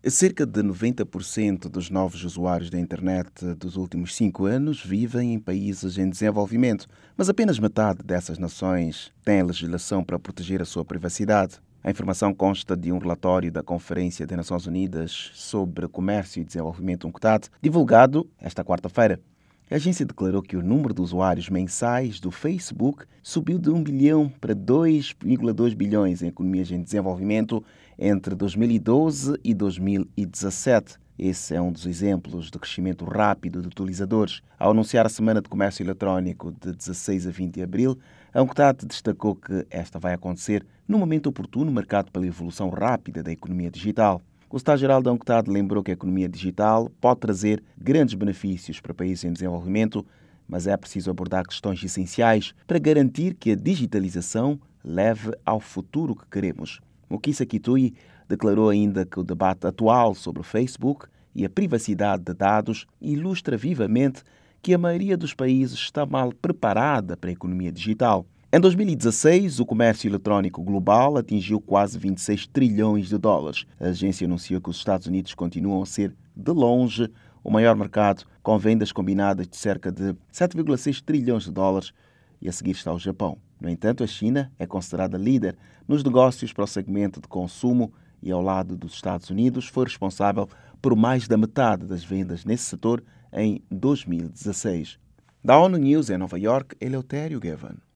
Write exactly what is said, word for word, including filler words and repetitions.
Cerca de noventa por cento dos novos usuários da internet dos últimos cinco anos vivem em países em desenvolvimento, mas apenas metade dessas nações tem legislação para proteger a sua privacidade. A informação consta de um relatório da Conferência das Nações Unidas sobre Comércio e Desenvolvimento UNCTAD, divulgado esta quarta-feira. A agência declarou que o número de usuários mensais do Facebook subiu de um bilhão para dois vírgula dois bilhões em economias em desenvolvimento entre dois mil e doze e dois mil e dezassete. Esse é um dos exemplos de crescimento rápido de utilizadores. Ao anunciar a Semana de Comércio Eletrónico de dezasseis a vinte de abril, a UNCTAD destacou que esta vai acontecer num momento oportuno marcado pela evolução rápida da economia digital. O secretário-geral da UNCTAD lembrou que a economia digital pode trazer grandes benefícios para países em desenvolvimento, mas é preciso abordar questões essenciais para garantir que a digitalização leve ao futuro que queremos. Mukisa Kitui declarou ainda que o debate atual sobre o Facebook e a privacidade de dados ilustra vivamente que a maioria dos países está mal preparada para a economia digital. Em dois mil e dezasseis, o comércio eletrónico global atingiu quase vinte e seis trilhões de dólares. A agência anunciou que os Estados Unidos continuam a ser, de longe, o maior mercado, com vendas combinadas de cerca de sete vírgula seis trilhões de dólares, e a seguir está o Japão. No entanto, a China é considerada líder nos negócios para o segmento de consumo e, ao lado dos Estados Unidos, foi responsável por mais da metade das vendas nesse setor em dois mil e dezasseis. Da ONU News em Nova York, Eleutério Gavan.